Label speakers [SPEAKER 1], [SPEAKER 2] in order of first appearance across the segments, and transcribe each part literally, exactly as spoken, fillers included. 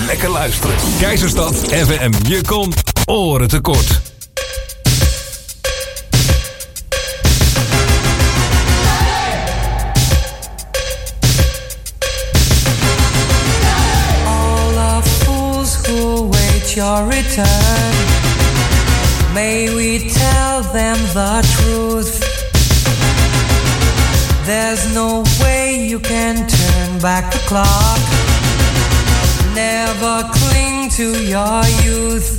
[SPEAKER 1] Lekker luisteren. Keizerstad F M. Je komt oren tekort.
[SPEAKER 2] All the fools who wait your return, may we tell them the truth. There's no way you can turn back the clock. Never cling to your youth.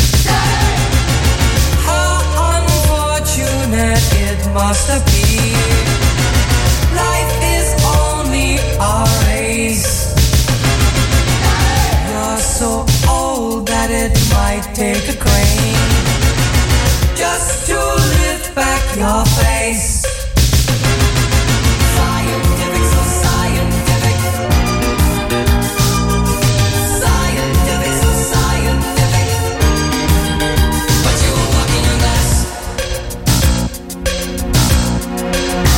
[SPEAKER 2] How unfortunate it must appear. Life is only a race. You're so old that it might take a crane just to lift back your face. Scientific, so scientific. Scientific, so scientific. But you're walking on glass.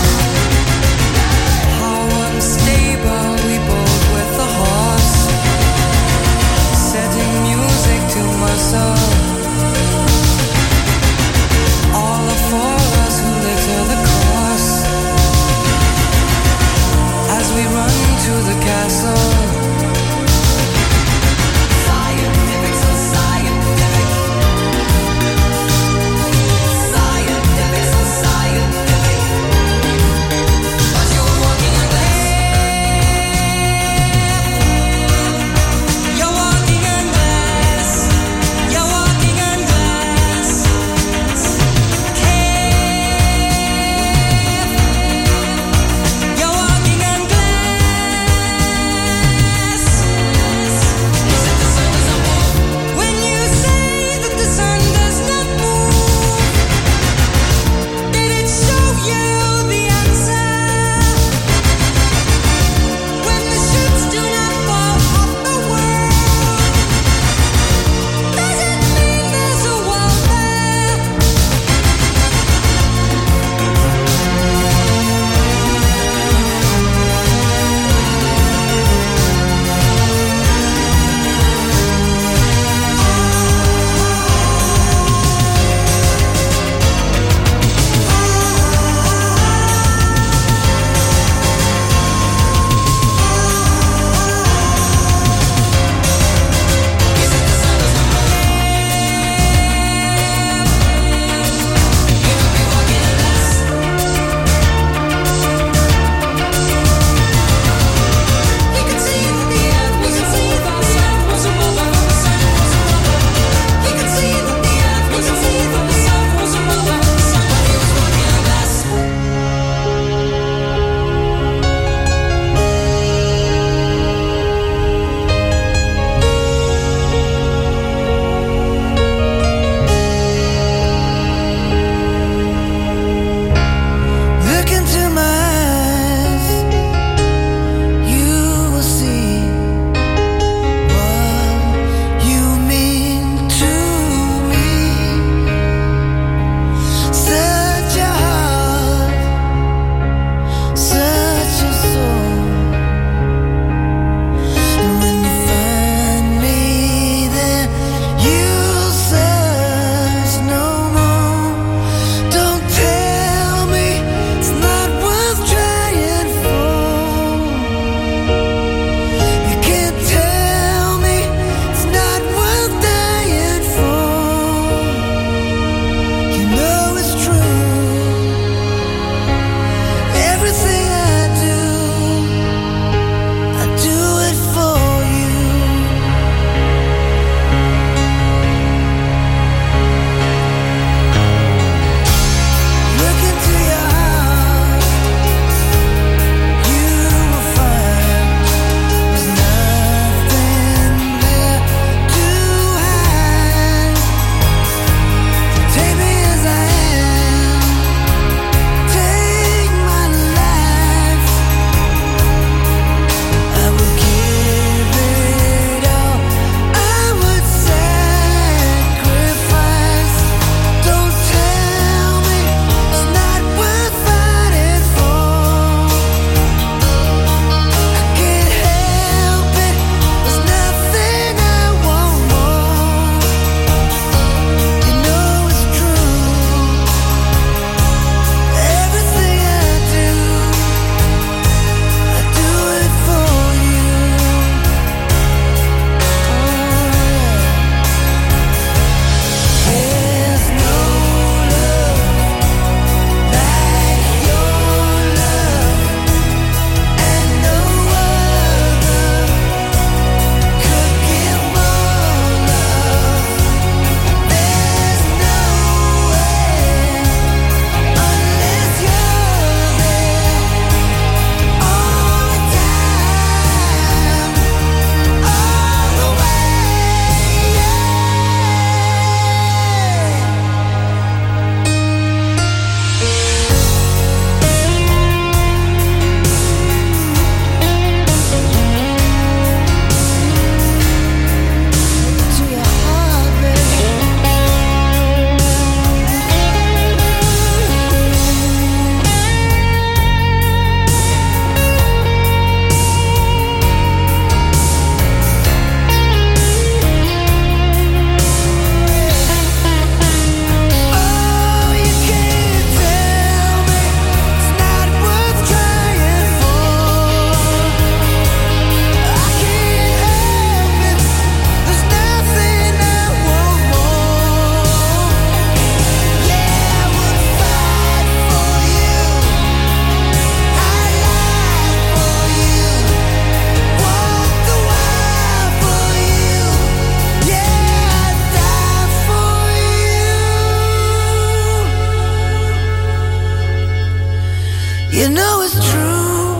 [SPEAKER 3] You know it's true.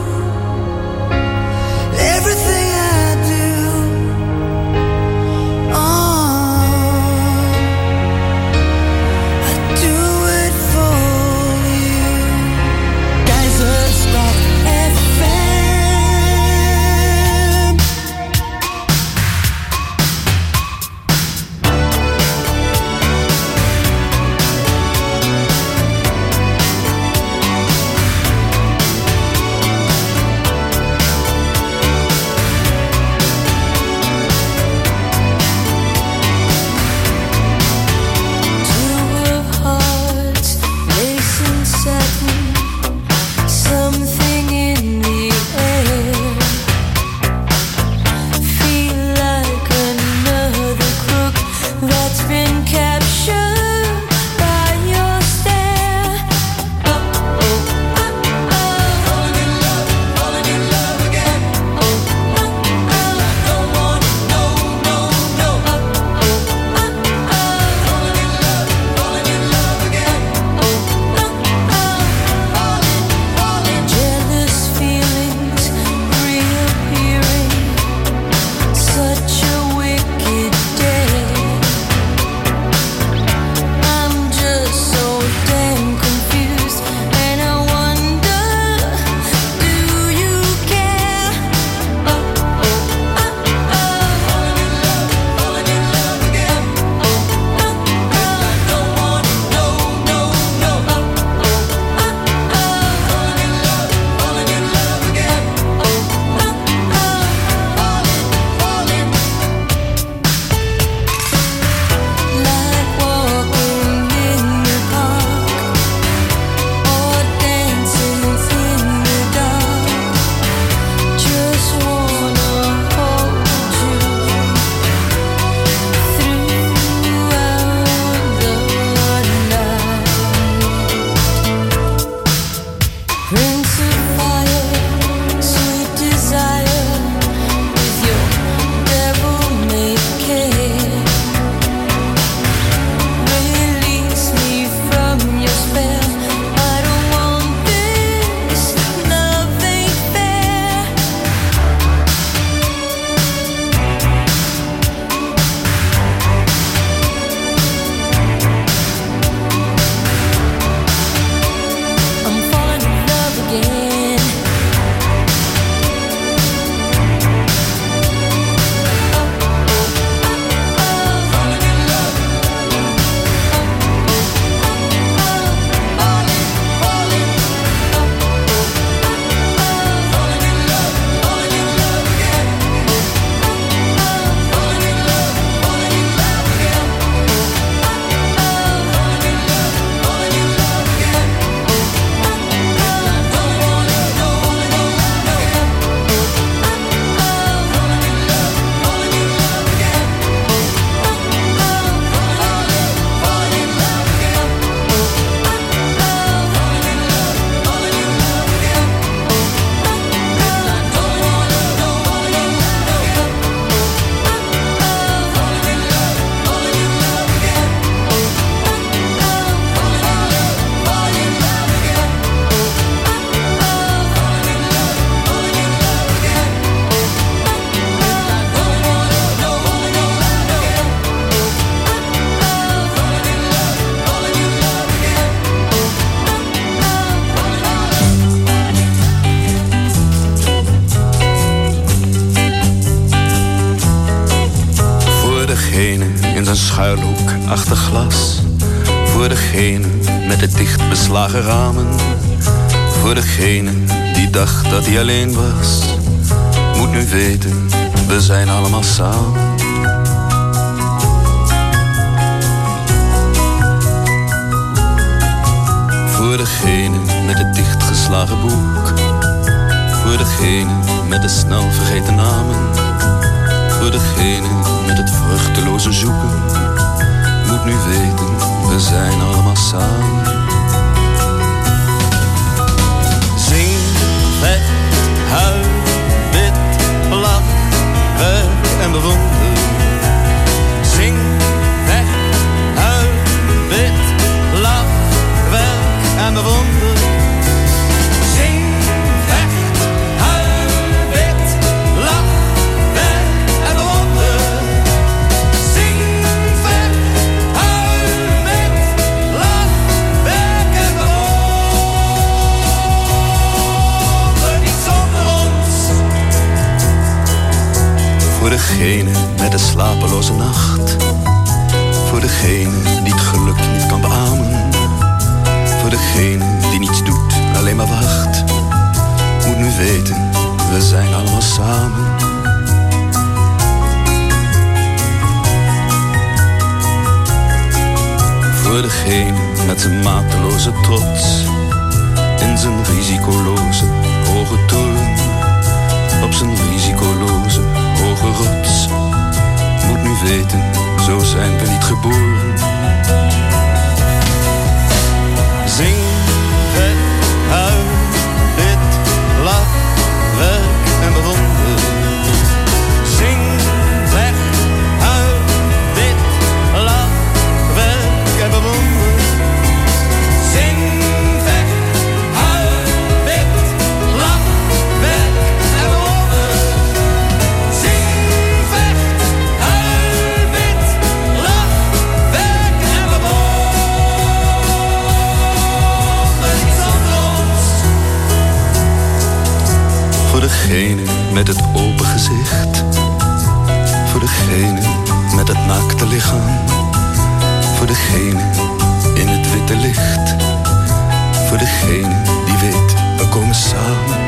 [SPEAKER 3] Everything I do, oh, I do it for you. Keizersstad F M.
[SPEAKER 4] schuilhoek achter glas. Voor degene met de dicht beslagen ramen. Voor degene die dacht dat hij alleen was. Moet nu weten, we zijn allemaal samen. Voor degene met het dichtgeslagen boek. Voor degene met de snel vergeten namen. Voor degene met het vruchteloze zoeken. Moet nu weten, we zijn allemaal samen. Zing, vet, huil, wit, lach, werk en bewonder. Zing, vet, huil, wit, lach, werk en bewonder. Zing, degene met de slapeloze nacht. Voor degene die het geluk niet kan beamen. Voor degene die niets doet, alleen maar wacht. Moet nu weten, we zijn allemaal samen. Voor degene met zijn mateloze trots. In zijn risicoloze hoge toren. Op zijn risicoloze hoge rots. Moet nu weten, zo zijn we niet geboren. Zing, vet, huil, bid, lach, werk en bewonder. Zing, weg, huil, bid, lach, werk en bewonder. Zing, weg, huil, bid, lach, werk en bewonder. Zing, weg, huil, bid, lach, werk en bewonder. Niets anders. Voor degene met het open gezicht. Voor degene met het naakte lichaam. Voor degene in het witte licht. Voor degene die weet, we komen samen.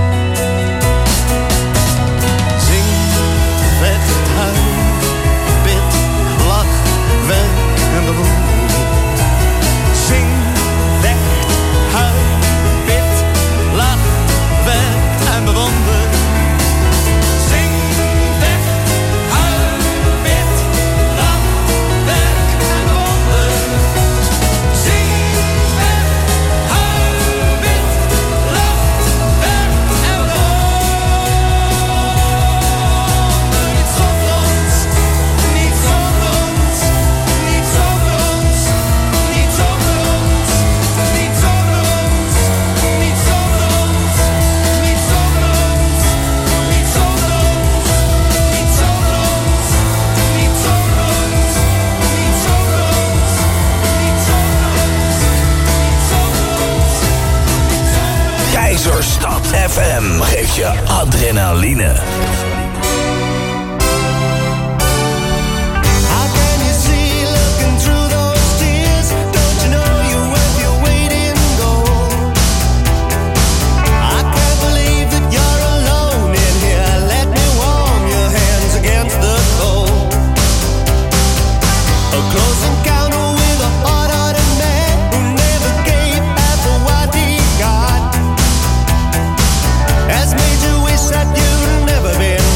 [SPEAKER 4] Zing, weg, huil, bid, lach, werk en bewonder. Zing, weg, huil, bid, lach, werk en bewonder. Zing, weg, huil, bid, lach, werk en bewonder. Zing, weg, huil, bid, lach, werk en bewonder. Niet zonder ons, niet zonder ons, niet zonder ons, niet zonder ons, niet zonder ons, niet zonder ons, niet zonder ons, niet zonder ons, niet zonder ons, niet zonder ons, niet zonder ons, niet zonder ons, niet zonder ons, niet zonder ons.
[SPEAKER 5] Keizerstad F M geeft je adrenaline.
[SPEAKER 3] How can you see looking through those tears? Don't you know you're worth your weight in gold? I can't believe that you're alone in here. Let me warm your hands against the cold. A close encounter with a hard-hearted man who never gave half of what he got. Has made you wish that you'd never been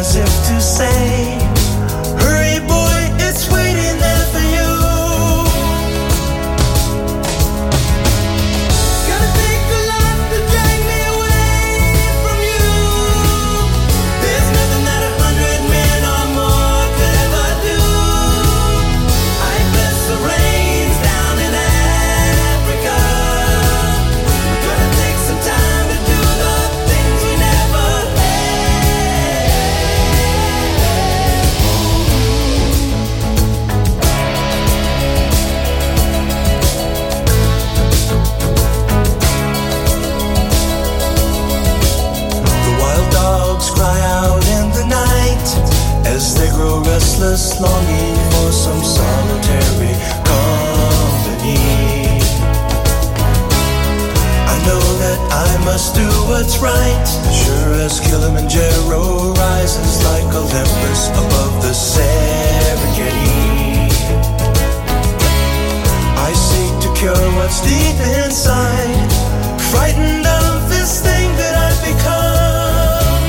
[SPEAKER 3] as if to say, hurry boy, it's waiting there for you. It's gonna take a lot to drag me away from you. There's nothing that a hundred men or more could ever do. I bless the rains down in Africa. We're gonna take some time to do the things we never The wild dogs cry out in the night as they grow restless, longing for some solitary company. I know that I must do what's right, sure as Kilimanjaro rises like Olympus above the Serengeti. I seek to cure what's deep inside, frightened of this thing that I've become.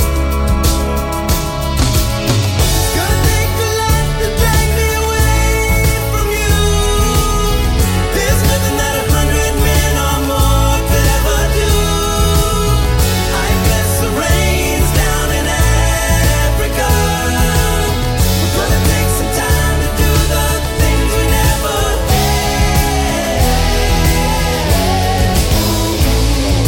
[SPEAKER 3] It's gonna take a lot to drag me away from you. There's nothing that a hundred men or more could ever do. I bless the rains down in Africa. We're gonna take some time to do the things we never had.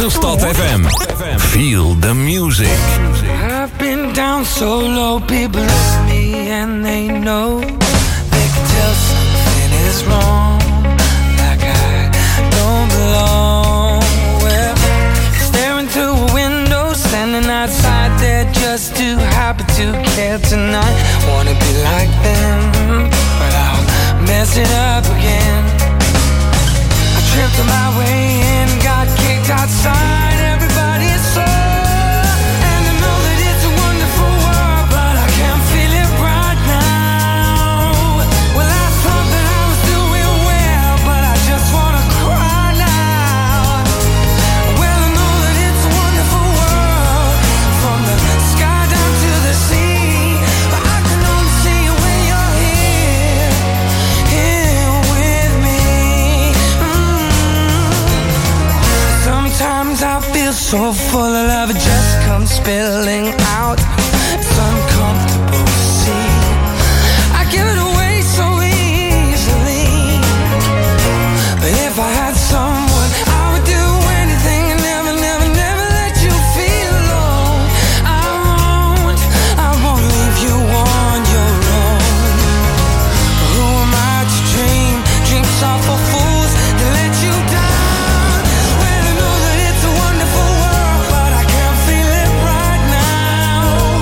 [SPEAKER 1] Gijzenstad F M. Feel the music.
[SPEAKER 6] I've been down so low, people love me and they know. They can tell something is wrong, like I don't belong. Well, staring through a window, standing outside there just too happy to care tonight. Wanna be like them, but I'll mess it up again. I tripped on my way in, got kicked outside, everybody is so. And I know that it's a wonderful world, but I can't feel it right now. Well, I thought that I was doing well, but I just wanna cry now. Well, I know that it's a wonderful world, from the sky down to the sea, but I can only see you when you're here, here with me. Mm. Sometimes I feel so full of love, it just comes spilling out. It's uncomfortable to see. I give it away so easily, but if I had someone, I would do anything and never, never, never let you feel alone. I won't, I won't leave you on your own. Who am I to dream dreams are for fools to let you down? Well, I know that it's a wonderful world, but I can't feel it right now.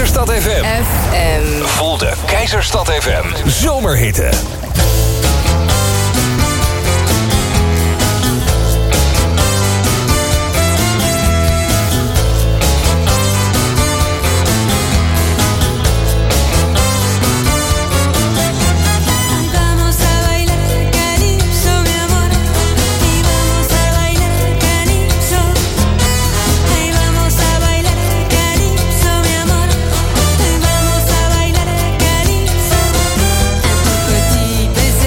[SPEAKER 1] Keizerstad F M.
[SPEAKER 7] F M.
[SPEAKER 1] Voel de Keizerstad F M zomerhitte.
[SPEAKER 8] Un tout petit baiser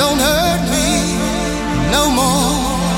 [SPEAKER 3] don't hurt me no more.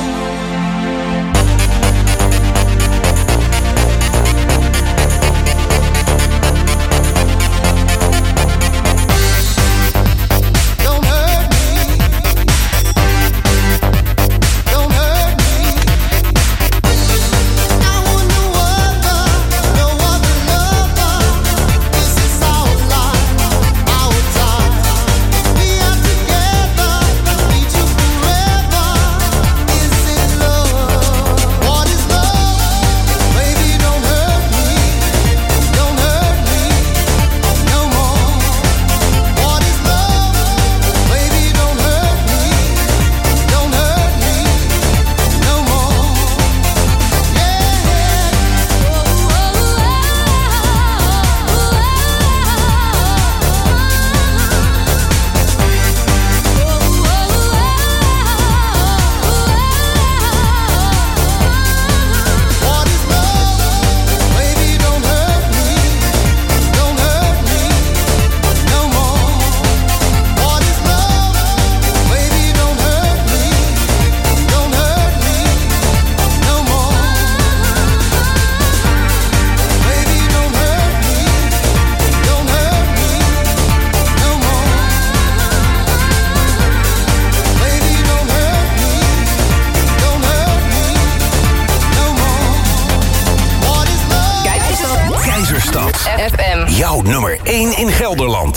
[SPEAKER 5] Jouw nummer één in Gelderland.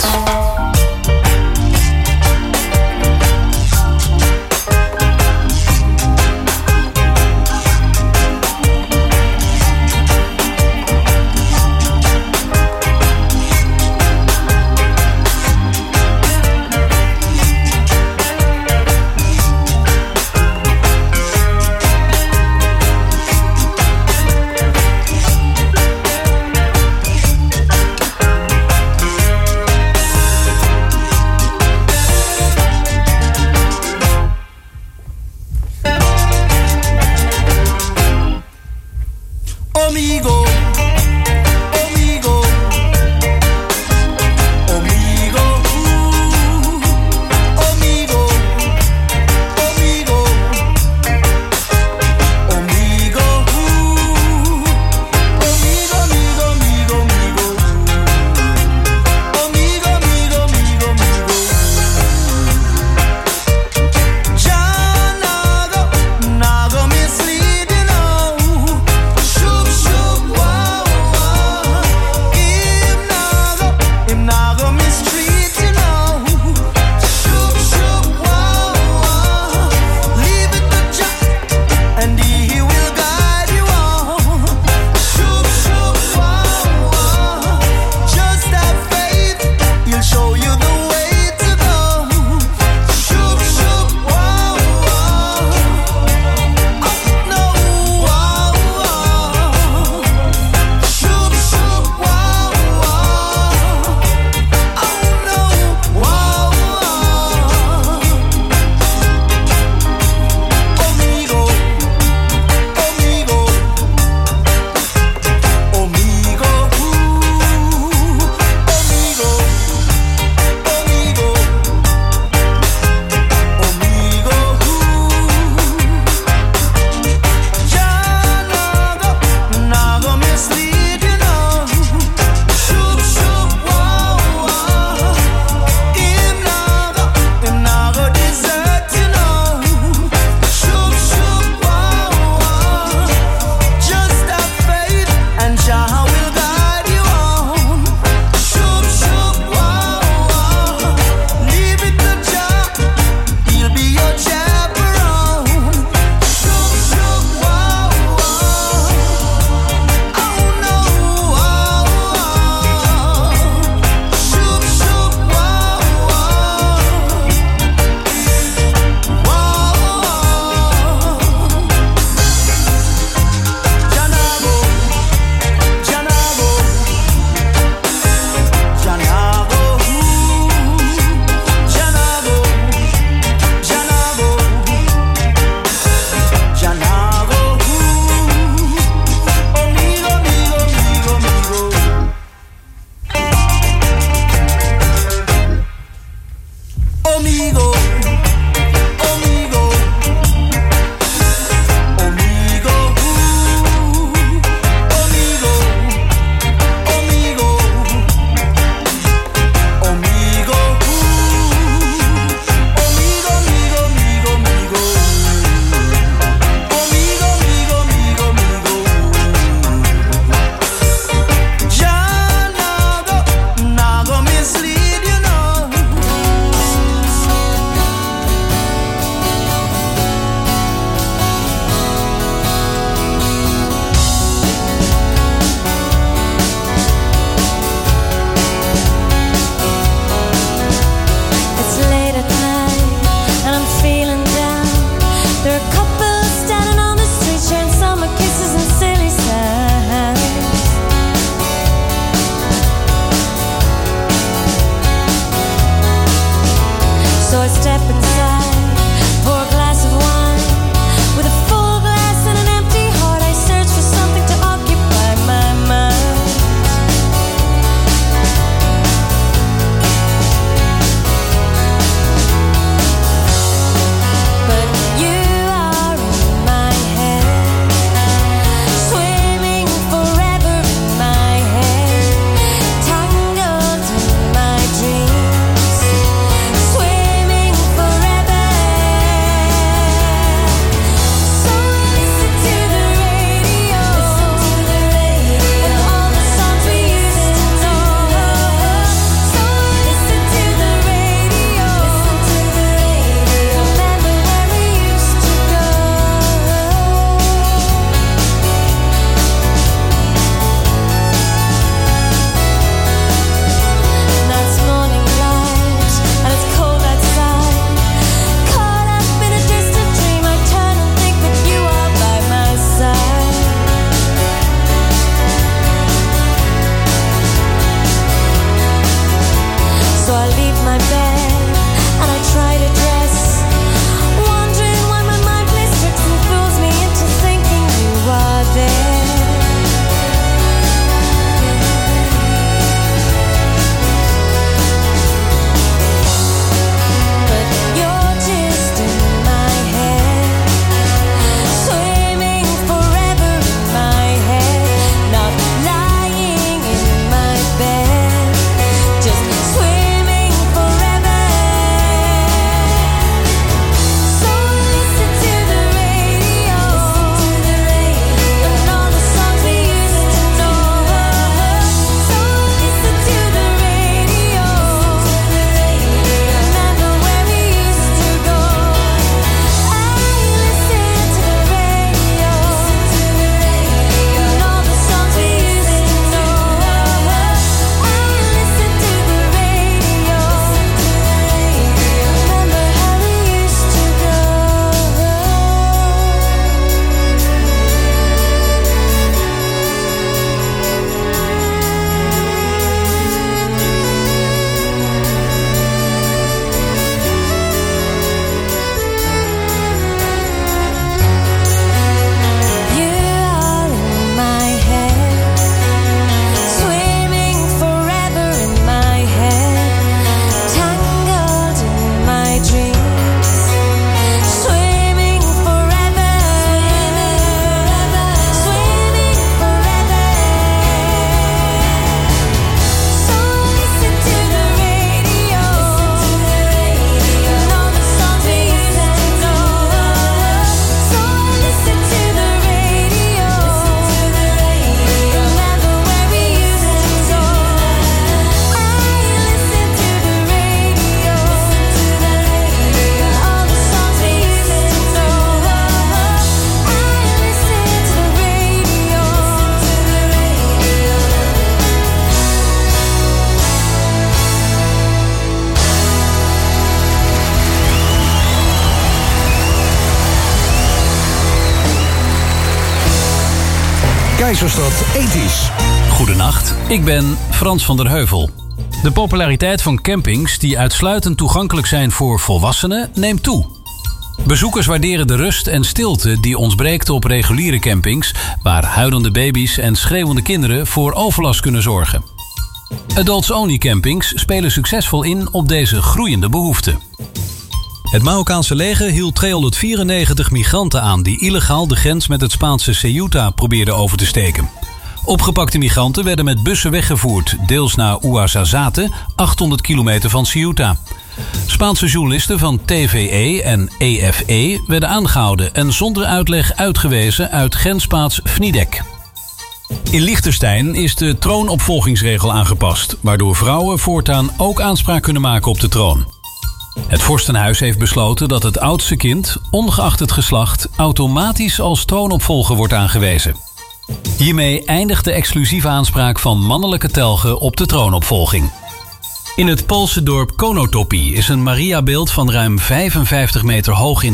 [SPEAKER 1] Keizersstad Ethisch.
[SPEAKER 7] Goedenacht, ik ben Frans van der Heuvel. De populariteit van campings die uitsluitend toegankelijk zijn voor volwassenen neemt toe. Bezoekers waarderen de rust en stilte die ontbreekt op reguliere campings, waar huilende baby's en schreeuwende kinderen voor overlast kunnen zorgen. Adults-only campings spelen succesvol in op deze groeiende behoefte. Het Marokkaanse leger hield tweehonderdvierennegentig migranten aan die illegaal de grens met het Spaanse Ceuta probeerden over te steken. Opgepakte migranten werden met bussen weggevoerd, deels naar Ouarzazate, achthonderd kilometer van Ceuta. Spaanse journalisten van T V E en E F E werden aangehouden en zonder uitleg uitgewezen uit grensplaats Vnidek. In Liechtenstein is de troonopvolgingsregel aangepast, waardoor vrouwen voortaan ook aanspraak kunnen maken op de troon. Het vorstenhuis heeft besloten dat het oudste kind, ongeacht het geslacht, automatisch als troonopvolger wordt aangewezen. Hiermee eindigt de exclusieve aanspraak van mannelijke telgen op de troonopvolging. In het Poolse dorp Konotopy is een Mariabeeld van ruim vijfenvijftig meter hoog in